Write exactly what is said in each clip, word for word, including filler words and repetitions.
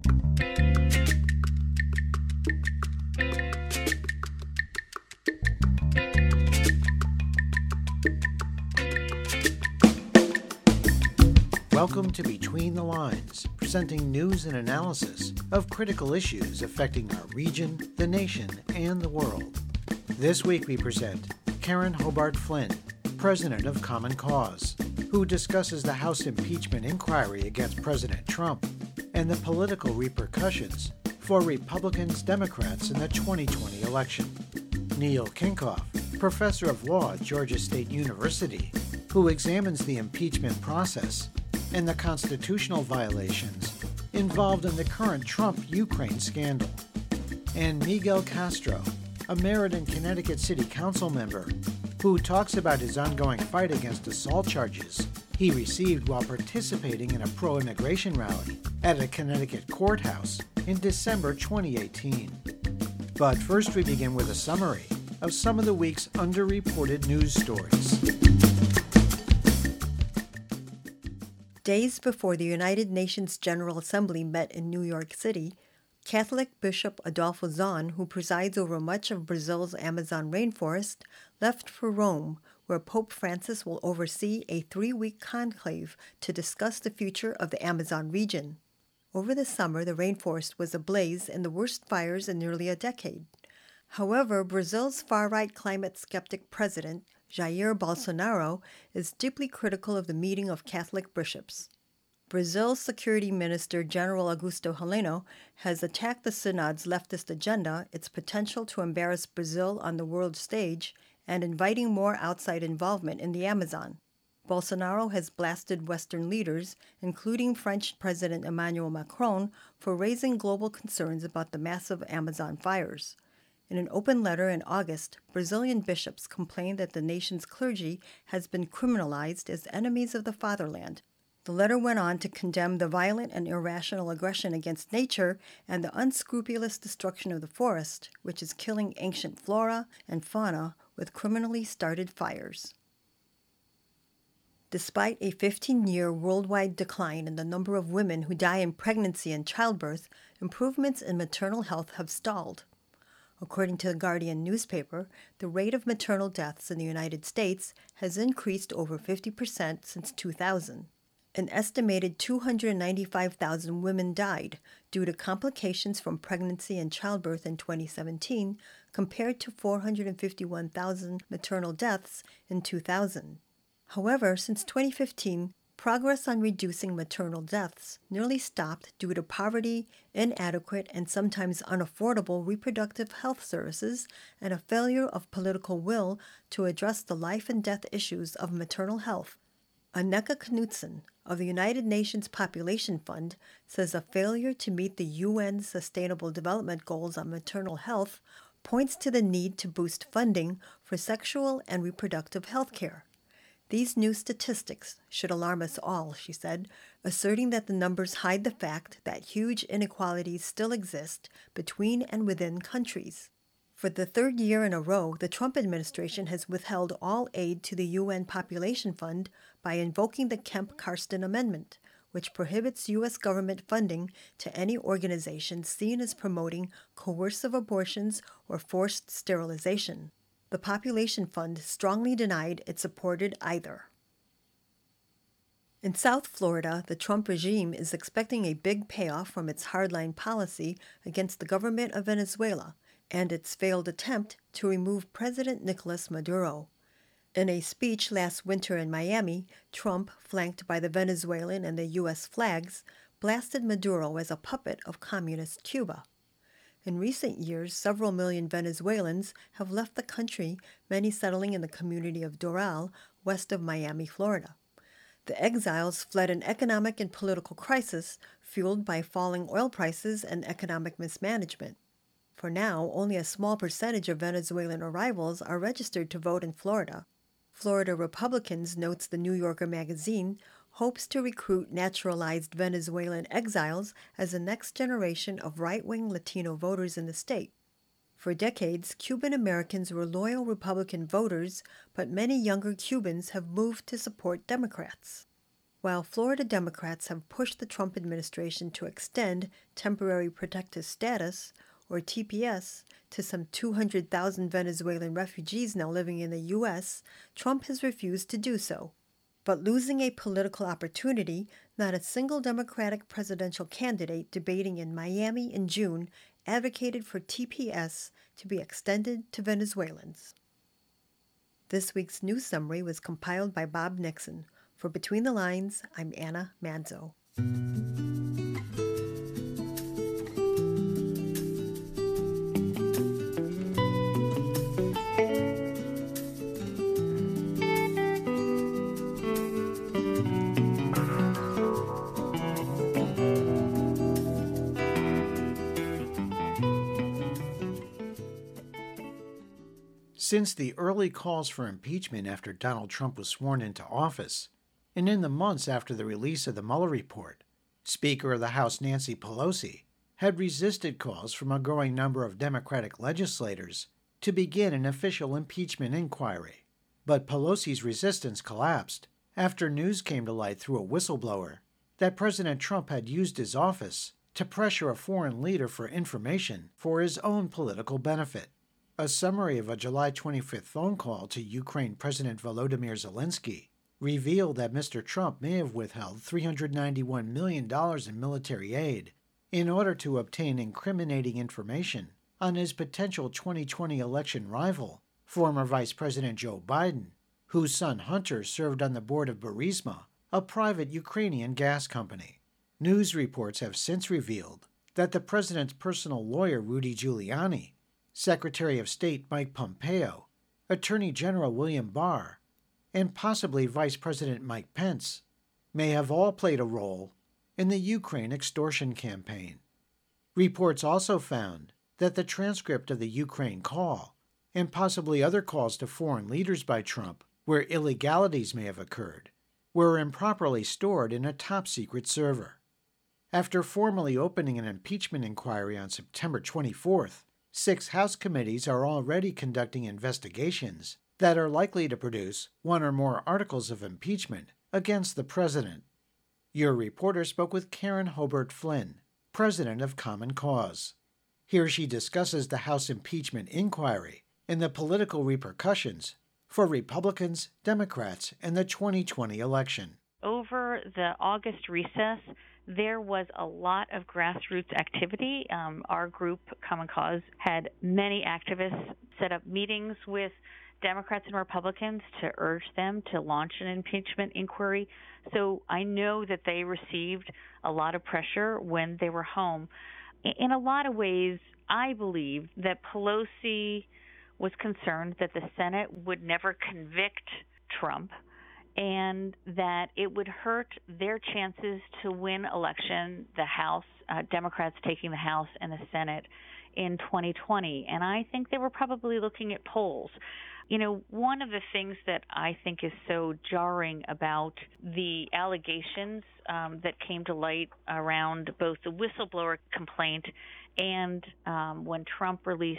Welcome to Between the Lines, presenting news and analysis of critical issues affecting our region, the nation, and the world. This week we present Karen Hobart Flynn, president of Common Cause, who discusses the House impeachment inquiry against President Trump and the political repercussions for Republicans, Democrats in the twenty twenty election. Neil Kinkoff, professor of law at Georgia State University, who examines the impeachment process and the constitutional violations involved in the current Trump-Ukraine scandal. And Miguel Castro, a Meriden, Connecticut City Council member, who talks about his ongoing fight against assault charges he received while participating in a pro-immigration rally at a Connecticut courthouse in December twenty eighteen. But first we begin with a summary of some of the week's underreported news stories. Days before the United Nations General Assembly met in New York City, Catholic Bishop Adolfo Zahn, who presides over much of Brazil's Amazon rainforest, left for Rome, where Pope Francis will oversee a three-week conclave to discuss the future of the Amazon region. Over the summer, the rainforest was ablaze in the worst fires in nearly a decade. However, Brazil's far-right climate skeptic president, Jair Bolsonaro, is deeply critical of the meeting of Catholic bishops. Brazil's Security Minister General Augusto Heleno has attacked the synod's leftist agenda, its potential to embarrass Brazil on the world stage, and inviting more outside involvement in the Amazon. Bolsonaro has blasted Western leaders, including French President Emmanuel Macron, for raising global concerns about the massive Amazon fires. In an open letter in August, Brazilian bishops complained that the nation's clergy has been criminalized as enemies of the fatherland. The letter went on to condemn the violent and irrational aggression against nature and the unscrupulous destruction of the forest, which is killing ancient flora and fauna with criminally started fires. Despite a fifteen-year worldwide decline in the number of women who die in pregnancy and childbirth, improvements in maternal health have stalled. According to the Guardian newspaper, the rate of maternal deaths in the United States has increased over fifty percent since two thousand. An estimated two hundred ninety-five thousand women died due to complications from pregnancy and childbirth in twenty seventeen, compared to four hundred fifty-one thousand maternal deaths in two thousand. However, since twenty fifteen, progress on reducing maternal deaths nearly stopped due to poverty, inadequate and sometimes unaffordable reproductive health services, and a failure of political will to address the life and death issues of maternal health. Anneke Knudsen of the United Nations Population Fund says a failure to meet the U N's Sustainable Development Goals on maternal health points to the need to boost funding for sexual and reproductive health care. These new statistics should alarm us all, she said, asserting that the numbers hide the fact that huge inequalities still exist between and within countries. For the third year in a row, the Trump administration has withheld all aid to the U N Population Fund by invoking the Kemp-Karsten Amendment, which prohibits U S government funding to any organization seen as promoting coercive abortions or forced sterilization. The Population Fund strongly denied it supported either. In South Florida, the Trump regime is expecting a big payoff from its hardline policy against the government of Venezuela and its failed attempt to remove President Nicolas Maduro. In a speech last winter in Miami, Trump, flanked by the Venezuelan and the U S flags, blasted Maduro as a puppet of communist Cuba. In recent years, several million Venezuelans have left the country, many settling in the community of Doral, west of Miami, Florida. The exiles fled an economic and political crisis fueled by falling oil prices and economic mismanagement. For now, only a small percentage of Venezuelan arrivals are registered to vote in Florida. Florida Republicans, notes the New Yorker magazine, hopes to recruit naturalized Venezuelan exiles as the next generation of right-wing Latino voters in the state. For decades, Cuban Americans were loyal Republican voters, but many younger Cubans have moved to support Democrats. while Florida Democrats have pushed the Trump administration to extend Temporary Protected Status, or T P S, to some two hundred thousand Venezuelan refugees now living in the U S, Trump has refused to do so. But losing a political opportunity, not a single Democratic presidential candidate debating in Miami in June advocated for T P S to be extended to Venezuelans. This week's news summary was compiled by Bob Nixon. For Between the Lines, I'm Anna Manzo. Since the early calls for impeachment after Donald Trump was sworn into office, and in the months after the release of the Mueller report, Speaker of the House Nancy Pelosi had resisted calls from a growing number of Democratic legislators to begin an official impeachment inquiry. But Pelosi's resistance collapsed after news came to light through a whistleblower that President Trump had used his office to pressure a foreign leader for information for his own political benefit. A summary of a July twenty-fifth phone call to Ukraine President Volodymyr Zelensky revealed that Mister Trump may have withheld three hundred ninety-one million dollars in military aid in order to obtain incriminating information on his potential twenty twenty election rival, former Vice President Joe Biden, whose son Hunter served on the board of Burisma, a private Ukrainian gas company. News reports have since revealed that the president's personal lawyer, Rudy Giuliani, Secretary of State Mike Pompeo, Attorney General William Barr, and possibly Vice President Mike Pence may have all played a role in the Ukraine extortion campaign. Reports also found that the transcript of the Ukraine call, and possibly other calls to foreign leaders by Trump where illegalities may have occurred, were improperly stored in a top-secret server. After formally opening an impeachment inquiry on September twenty-fourth, six House committees are already conducting investigations that are likely to produce one or more articles of impeachment against the president. Your reporter spoke with Karen Hobart Flynn, president of Common Cause. Here she discusses the House impeachment inquiry and the political repercussions for Republicans, Democrats, and the twenty twenty election. Over the August recess, there was a lot of grassroots activity. Um, our group, Common Cause, had many activists set up meetings with Democrats and Republicans to urge them to launch an impeachment inquiry. So I know that they received a lot of pressure when they were home. In a lot of ways, I believe that Pelosi was concerned that the Senate would never convict Trump and that it would hurt their chances to win election, the House, uh, Democrats taking the House and the Senate in twenty twenty. And I think they were probably looking at polls. You know, one of the things that I think is so jarring about the allegations um, that came to light around both the whistleblower complaint and um, when Trump released,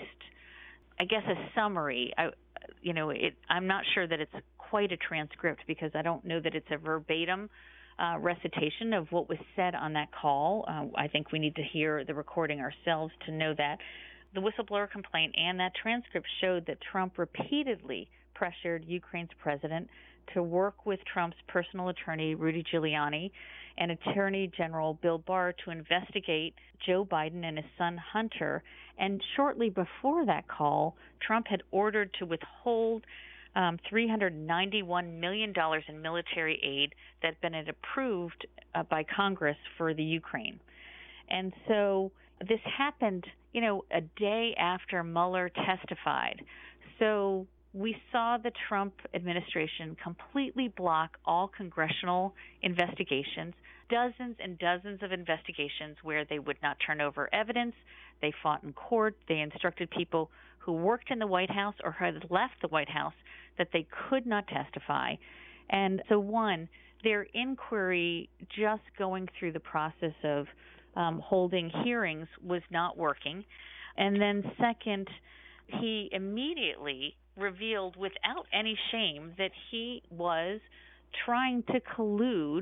I guess, a summary, I, you know, it, I'm not sure that it's quite a transcript because I don't know that it's a verbatim uh, recitation of what was said on that call. Uh, I think we need to hear the recording ourselves to know that. The whistleblower complaint and that transcript showed that Trump repeatedly pressured Ukraine's president to work with Trump's personal attorney, Rudy Giuliani, and Attorney General Bill Barr to investigate Joe Biden and his son Hunter. And shortly before that call, Trump had ordered to withhold um, three hundred ninety-one million dollars in military aid that had been approved uh, by Congress for the Ukraine. And so this happened, you know, a day after Mueller testified. So we saw the Trump administration completely block all congressional investigations, dozens and dozens of investigations where they would not turn over evidence. They fought in court. They instructed people who worked in the White House or had left the White House that they could not testify. And so, one, their inquiry just going through the process of um, holding hearings was not working. And then second, he immediately revealed without any shame that he was trying to collude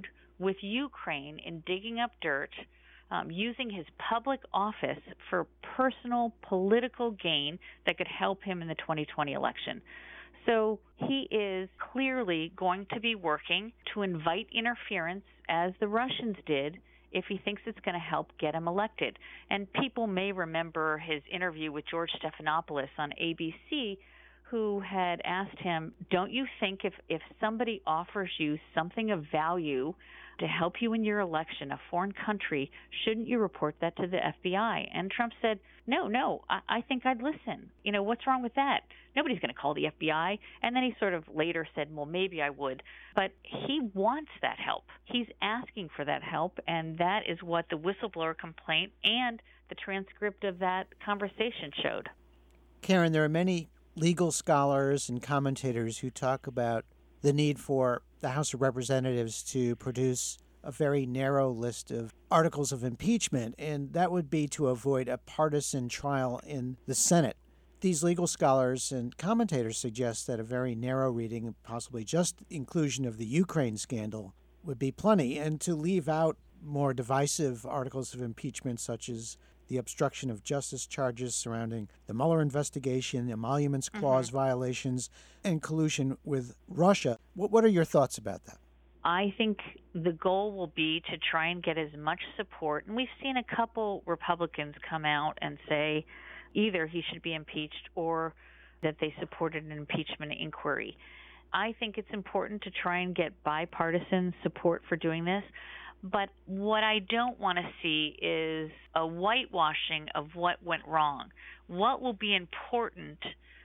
with Ukraine in digging up dirt, um, using his public office for personal political gain that could help him in the twenty twenty election. So he is clearly going to be working to invite interference, as the Russians did, if he thinks it's going to help get him elected. And people may remember his interview with George Stephanopoulos on A B C, who had asked him, don't you think if, if somebody offers you something of value to help you in your election, a foreign country, shouldn't you report that to the F B I? And Trump said, no, no, I, I think I'd listen. You know, what's wrong with that? Nobody's going to call the F B I. And then he sort of later said, well, maybe I would. But he wants that help. He's asking for that help, and that is what the whistleblower complaint and the transcript of that conversation showed. Karen, there are many legal scholars and commentators who talk about the need for the House of Representatives to produce a very narrow list of articles of impeachment, and that would be to avoid a partisan trial in the Senate. These legal scholars and commentators suggest that a very narrow reading, possibly just inclusion of the Ukraine scandal, would be plenty, and to leave out more divisive articles of impeachment, such as the obstruction of justice charges surrounding the Mueller investigation, emoluments clause mm-hmm. violations, and collusion with Russia. What, what are your thoughts about that? I think the goal will be to try and get as much support. And we've seen a couple Republicans come out and say either he should be impeached or that they supported an impeachment inquiry. I think it's important to try and get bipartisan support for doing this. But what I don't want to see is a whitewashing of what went wrong. What will be important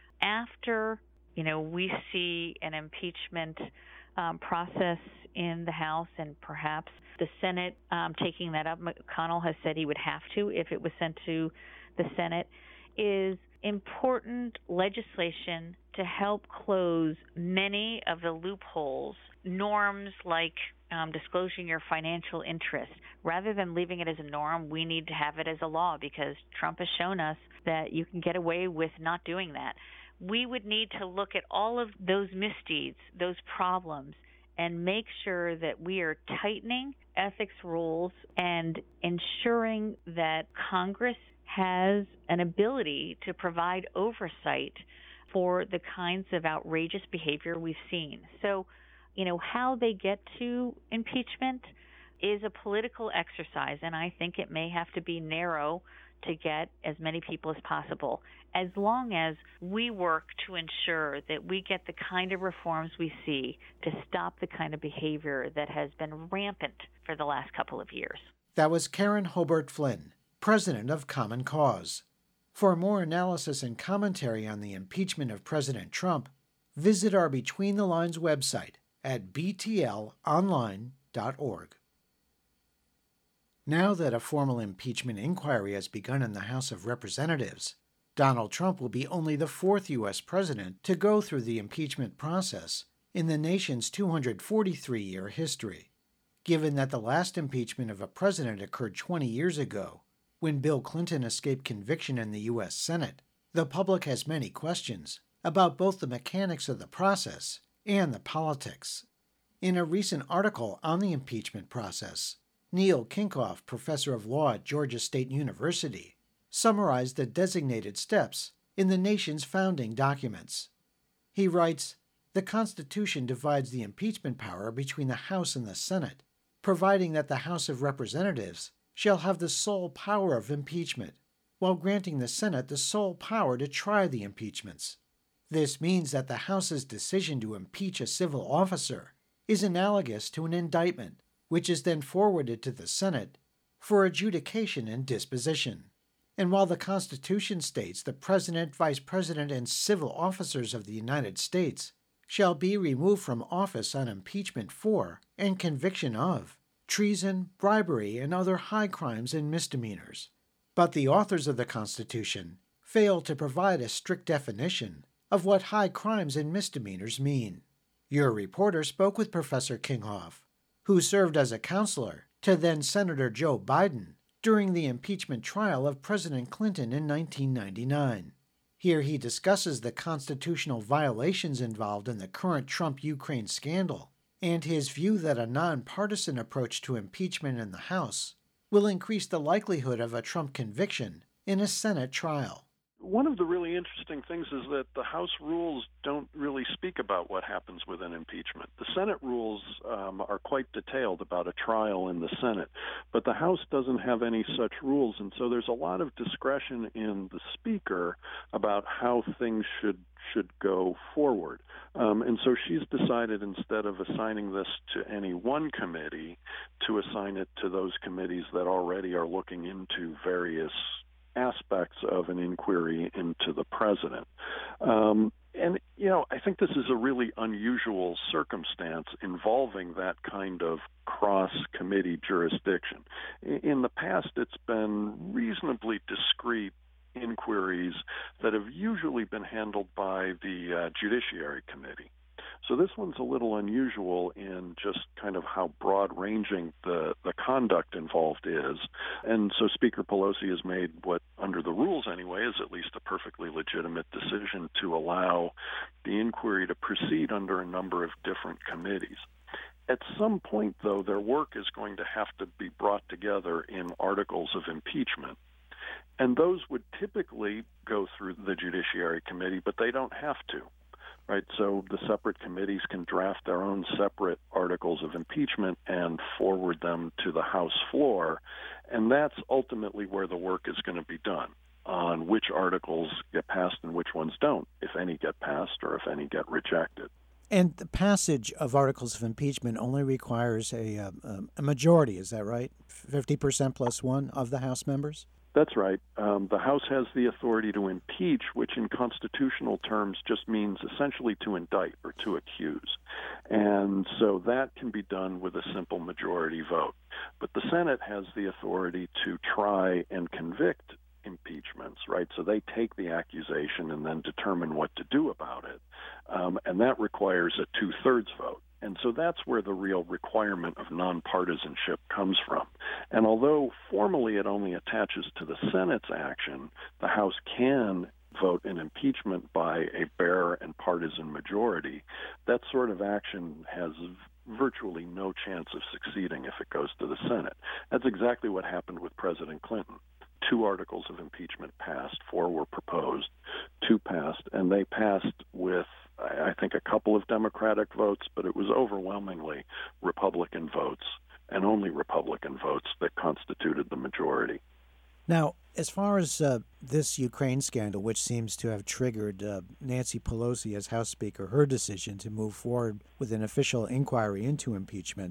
after, you know, we see an impeachment um, process in the House and perhaps the Senate um, taking that up. McConnell has said he would have to if it was sent to the Senate, is important legislation to help close many of the loopholes, norms like Um, disclosing your financial interest. Rather than leaving it as a norm, we need to have it as a law because Trump has shown us that you can get away with not doing that. We would need to look at all of those misdeeds, those problems, and make sure that we are tightening ethics rules and ensuring that Congress has an ability to provide oversight for the kinds of outrageous behavior we've seen. So, you know, how they get to impeachment is a political exercise, and I think it may have to be narrow to get as many people as possible, as long as we work to ensure that we get the kind of reforms we see to stop the kind of behavior that has been rampant for the last couple of years. That was Karen Hobart Flynn, president of Common Cause. For more analysis and commentary on the impeachment of President Trump, visit our Between the Lines website at b t l online dot org. Now that a formal impeachment inquiry has begun in the House of Representatives, Donald Trump will be only the fourth U S president to go through the impeachment process in the nation's two hundred forty-three year history. Given that the last impeachment of a president occurred twenty years ago, when Bill Clinton escaped conviction in the U S Senate, the public has many questions about both the mechanics of the process and the politics. In a recent article on the impeachment process, Neil Kinkoff, professor of law at Georgia State University, summarized the designated steps in the nation's founding documents. He writes, "The Constitution divides the impeachment power between the House and the Senate, providing that the House of Representatives shall have the sole power of impeachment, while granting the Senate the sole power to try the impeachments. This means that the House's decision to impeach a civil officer is analogous to an indictment, which is then forwarded to the Senate for adjudication and disposition. And while the Constitution states the President, Vice President, and civil officers of the United States shall be removed from office on impeachment for and conviction of treason, bribery, and other high crimes and misdemeanors, but the authors of the Constitution fail to provide a strict definition of what high crimes and misdemeanors mean." Your reporter spoke with Professor Kinkoff, who served as a counselor to then-Senator Joe Biden during the impeachment trial of President Clinton in nineteen ninety-nine. Here he discusses the constitutional violations involved in the current Trump-Ukraine scandal and his view that a nonpartisan approach to impeachment in the House will increase the likelihood of a Trump conviction in a Senate trial. One of the really interesting things is that the House rules don't really speak about what happens with an impeachment. The Senate rules um, are quite detailed about a trial in the Senate, but the House doesn't have any such rules, and so there's a lot of discretion in the Speaker about how things should should go forward. Um, and so she's decided, instead of assigning this to any one committee, to assign it to those committees that already are looking into various aspects of an inquiry into the president. Um, and, you know, I think this is a really unusual circumstance involving that kind of cross-committee jurisdiction. In the past, it's been reasonably discrete inquiries that have usually been handled by the uh, Judiciary Committee. So this one's a little unusual in just kind of how broad-ranging the, the conduct involved is. And so Speaker Pelosi has made what, under the rules anyway, is at least a perfectly legitimate decision to allow the inquiry to proceed under a number of different committees. At some point, though, their work is going to have to be brought together in articles of impeachment. And those would typically go through the Judiciary Committee, but they don't have to. Right, so the separate committees can draft their own separate articles of impeachment and forward them to the House floor, and that's ultimately where the work is going to be done, on which articles get passed and which ones don't, if any get passed or if any get rejected. And the passage of articles of impeachment only requires a, uh, a majority, is that right? fifty percent plus one of the House members? That's right. Um, the House has the authority to impeach, which in constitutional terms just means essentially to indict or to accuse. And so that can be done with a simple majority vote. But the Senate has the authority to try and convict impeachments, right? So they take the accusation and then determine what to do about it. Um, and that requires a two-thirds vote. And so that's where the real requirement of nonpartisanship comes from. And although formally it only attaches to the Senate's action, the House can vote in impeachment by a bare and partisan majority. That sort of action has virtually no chance of succeeding if it goes to the Senate. That's exactly what happened with President Clinton. Two articles of impeachment passed, four were proposed, two passed, and they passed with, I think, a couple of Democratic votes, but it was overwhelmingly Republican votes, and only Republican votes, that constituted the majority. Now, as far as uh, this Ukraine scandal, which seems to have triggered uh, Nancy Pelosi as House Speaker, her decision to move forward with an official inquiry into impeachment,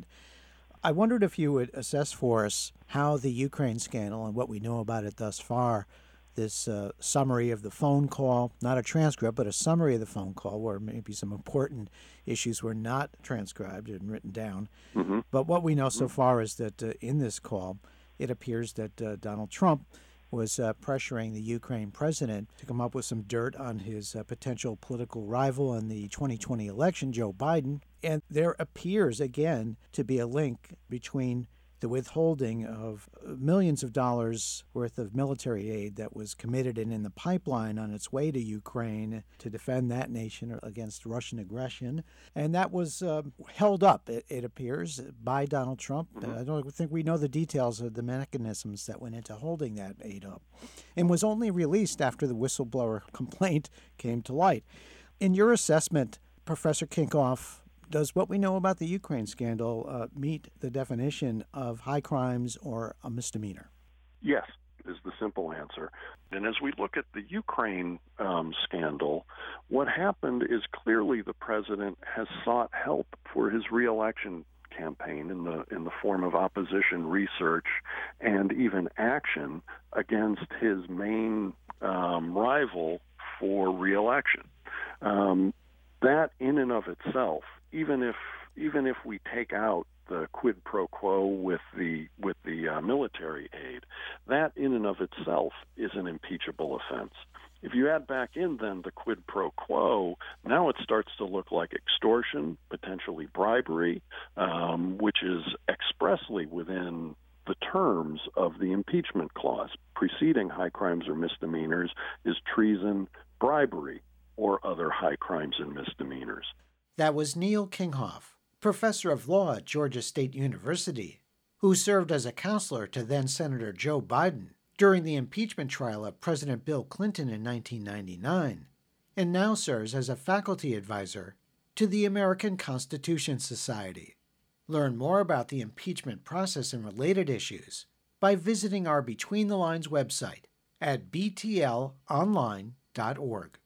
I wondered if you would assess for us how the Ukraine scandal and what we know about it thus far, this uh, summary of the phone call, not a transcript, but a summary of the phone call where maybe some important issues were not transcribed and written down. Mm-hmm. But what we know so far is that uh, in this call, it appears that uh, Donald Trump was uh, pressuring the Ukraine president to come up with some dirt on his uh, potential political rival in the twenty twenty election, Joe Biden. And there appears, again, to be a link between the withholding of millions of dollars worth of military aid that was committed and in the pipeline on its way to Ukraine to defend that nation against Russian aggression. And that was uh, held up, it, it appears, by Donald Trump. Mm-hmm. I don't think we know the details of the mechanisms that went into holding that aid up, and was only released after the whistleblower complaint came to light. In your assessment, Professor Kinkoff, does what we know about the Ukraine scandal uh, meet the definition of high crimes or a misdemeanor? Yes, is the simple answer. And as we look at the Ukraine um, scandal, what happened is clearly the president has sought help for his reelection campaign in the in the form of opposition research and even action against his main um, rival for reelection. Um, that in and of itself, even if even if we take out the quid pro quo with the with the uh, military aid, that in and of itself is an impeachable offense. If you add back in then the quid pro quo, now it starts to look like extortion, potentially bribery, um, which is expressly within the terms of the impeachment clause. Preceding high crimes or misdemeanors is treason, bribery, or other high crimes and misdemeanors. That was Neil Kinkoff, professor of law at Georgia State University, who served as a counselor to then-Senator Joe Biden during the impeachment trial of President Bill Clinton in nineteen ninety-nine, and now serves as a faculty advisor to the American Constitution Society. Learn more about the impeachment process and related issues by visiting our Between the Lines website at b t l online dot org.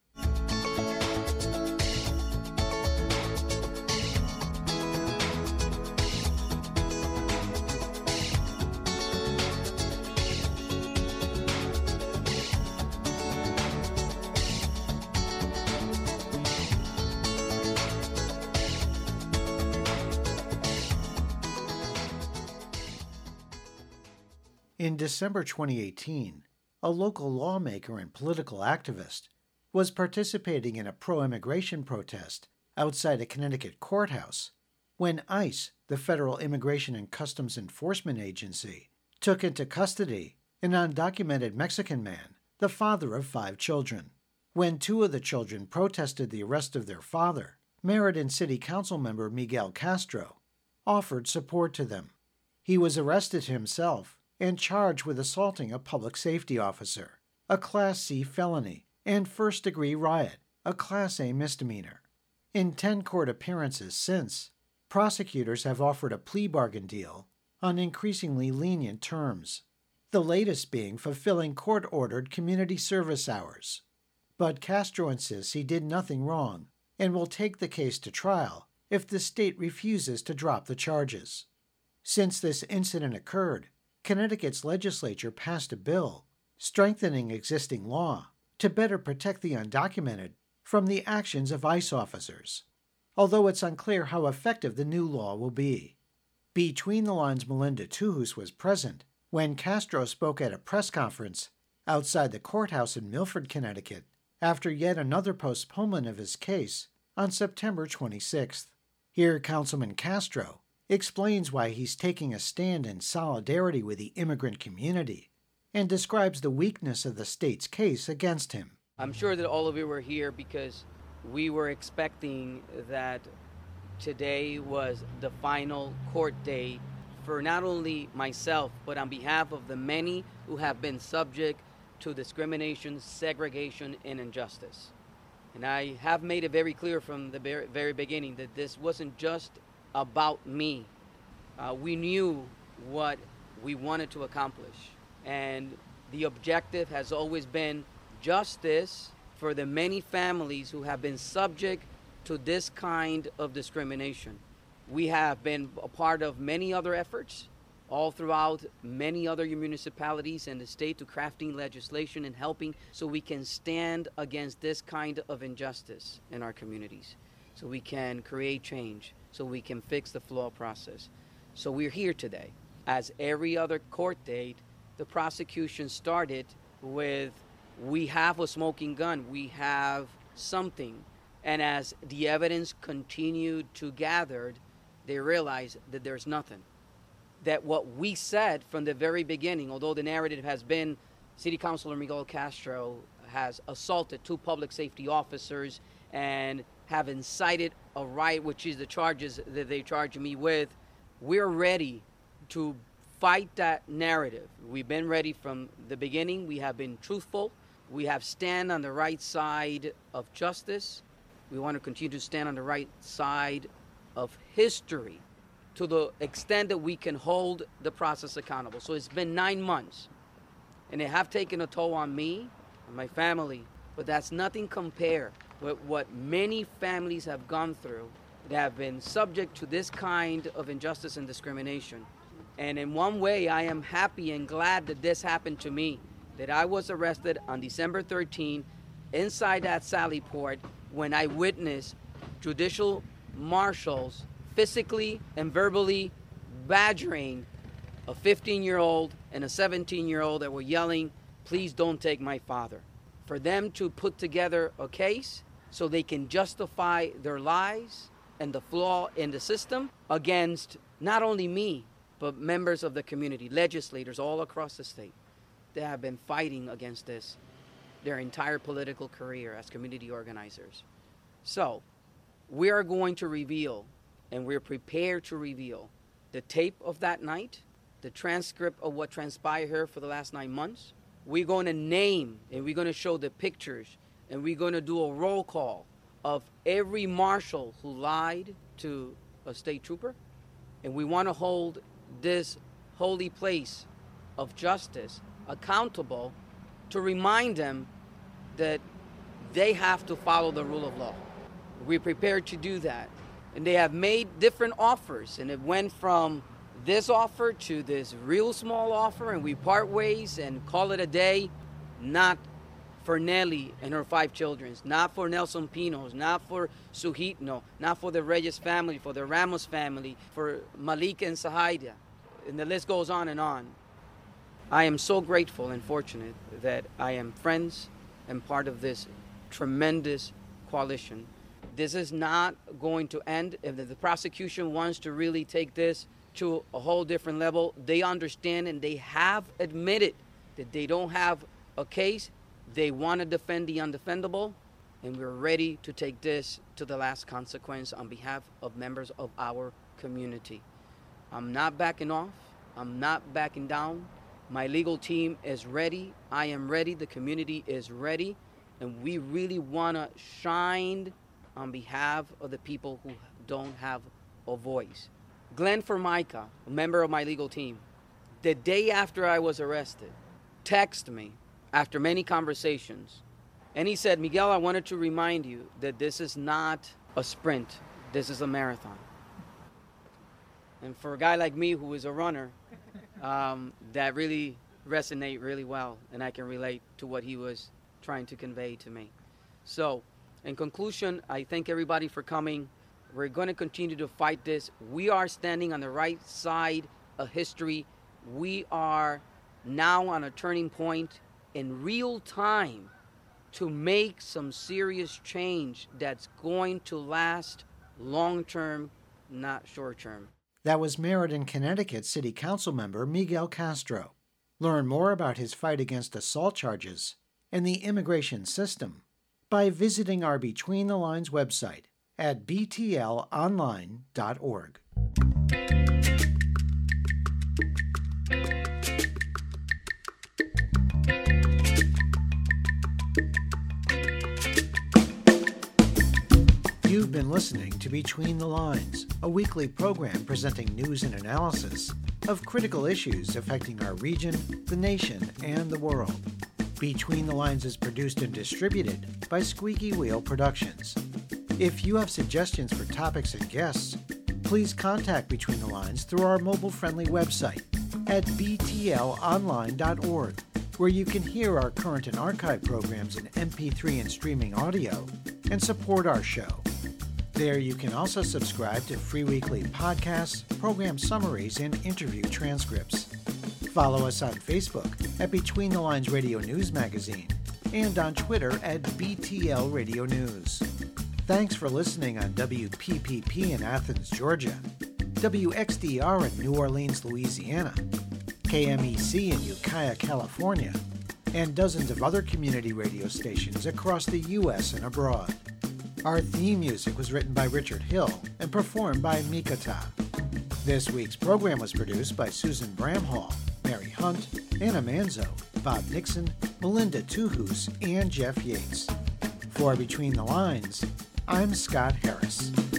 In December twenty eighteen, a local lawmaker and political activist was participating in a pro-immigration protest outside a Connecticut courthouse when ICE, the Federal Immigration and Customs Enforcement Agency, took into custody an undocumented Mexican man, the father of five children. When two of the children protested the arrest of their father, Meriden City Council member Miguel Castro offered support to them. He was arrested himself and charged with assaulting a public safety officer, a Class C felony, and first-degree riot, a Class A misdemeanor. In ten court appearances since, prosecutors have offered a plea bargain deal on increasingly lenient terms, the latest being fulfilling court-ordered community service hours. But Castro insists he did nothing wrong and will take the case to trial if the state refuses to drop the charges. Since this incident occurred, Connecticut's legislature passed a bill strengthening existing law to better protect the undocumented from the actions of ICE officers, although it's unclear how effective the new law will be. Between the Lines' Melinda Tuhus was present when Castro spoke at a press conference outside the courthouse in Milford, Connecticut, after yet another postponement of his case on September twenty-sixth. Here, Councilman Castro explains why he's taking a stand in solidarity with the immigrant community and describes the weakness of the state's case against him. I'm sure that all of you were here because we were expecting that today was the final court day for not only myself, but on behalf of the many who have been subject to discrimination, segregation, and injustice. And I have made it very clear from the very beginning that this wasn't just about me. Uh, we knew what we wanted to accomplish, and the objective has always been justice for the many families who have been subject to this kind of discrimination. We have been a part of many other efforts all throughout many other municipalities in the state to crafting legislation and helping so we can stand against this kind of injustice in our communities, so we can create change, so we can fix the flawed process. So we're here today. As every other court date, the prosecution started with, we have a smoking gun, we have something. And as the evidence continued to gather, they realized that there's nothing. That what we said from the very beginning, although the narrative has been City Councilor Miguel Castro has assaulted two public safety officers and have incited a riot, which is the charges that they charge me with, we're ready to fight that narrative. We've been ready from the beginning. We have been truthful. We have stand on the right side of justice. We want to continue to stand on the right side of history to the extent that we can hold the process accountable. So it's been nine months, and it have taken a toll on me and my family, but that's nothing compared with what many families have gone through that have been subject to this kind of injustice and discrimination. And in one way, I am happy and glad that this happened to me, that I was arrested on December thirteenth inside that Sally Port when I witnessed judicial marshals physically and verbally badgering a fifteen-year-old and a seventeen-year-old that were yelling, "Please don't take my father." For them to put together a case so they can justify their lies and the flaw in the system against not only me, but members of the community, legislators all across the state that have been fighting against this their entire political career as community organizers. So, we are going to reveal and we're prepared to reveal the tape of that night, the transcript of what transpired here for the last nine months. We're going to name and we're going to show the pictures, and we're going to do a roll call of every marshal who lied to a state trooper. And we want to hold this holy place of justice accountable to remind them that they have to follow the rule of law. We're prepared to do that. And they have made different offers, and it went from this offer to this real small offer, and we part ways and call it a day. Not for Nelly and her five children, not for Nelson Pinos, not for Sujitno, not for the Reyes family, for the Ramos family, for Malika and Sahaida, and the list goes on and on. I am so grateful and fortunate that I am friends and part of this tremendous coalition. This is not going to end. If the prosecution wants to really take this to a whole different level, they understand and they have admitted that they don't have a case. They want to defend the undefendable, and we're ready to take this to the last consequence on behalf of members of our community. I'm not backing off. I'm not backing down. My legal team is ready. I am ready. The community is ready. And we really want to shine on behalf of the people who don't have a voice. Glenn Formica, a member of my legal team, the day after I was arrested, texted me after many conversations, and he said, Miguel, I wanted to remind you that this is not a sprint, this is a marathon. And for a guy like me who is a runner, um, that really resonates really well, and I can relate to what he was trying to convey to me. So, in conclusion, I thank everybody for coming. We're going to continue to fight this. We are standing on the right side of history. We are now on a turning point in real time to make some serious change that's going to last long term, not short term. That was Meriden, Connecticut City Council member Miguel Castro. Learn more about his fight against assault charges and the immigration system by visiting our Between the Lines website at b t l online dot org. You've been listening to Between the Lines, a weekly program presenting news and analysis of critical issues affecting our region, the nation, and the world. Between the Lines is produced and distributed by Squeaky Wheel Productions. If you have suggestions for topics and guests, please contact Between the Lines through our mobile-friendly website at b t l online dot org, where you can hear our current and archive programs in M P three and streaming audio and support our show. There you can also subscribe to free weekly podcasts, program summaries, and interview transcripts. Follow us on Facebook at Between the Lines Radio News Magazine and on Twitter at B T L Radio News. Thanks for listening on W P P P in Athens, Georgia, W X D R in New Orleans, Louisiana, K M E C in Ukiah, California, and dozens of other community radio stations across the U S and abroad. Our theme music was written by Richard Hill and performed by Mikata. This week's program was produced by Susan Bramhall, Mary Hunt, Anna Manzo, Bob Nixon, Melinda Tuhus, and Jeff Yates. For Between the Lines, I'm Scott Harris.